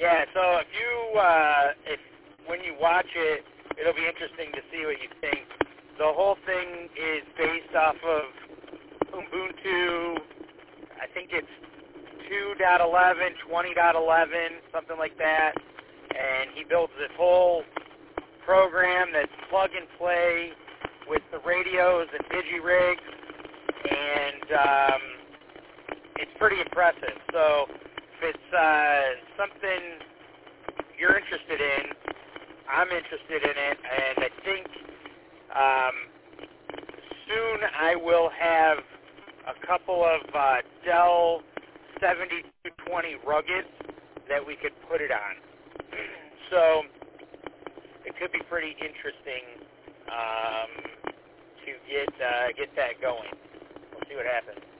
Yeah, so if when you watch it, it'll be interesting to see what you think. The whole thing is based off of Ubuntu. I think it's 2.11, 20.11, something like that. And he builds this whole program that's plug and play with the radios and digi-rigs, and it's pretty impressive. So if it's something you're interested in, I'm interested in it, and I think soon I will have a couple of Dell 7220 ruggeds that we could put it on. So it could be pretty interesting to get that going. We'll see what happens.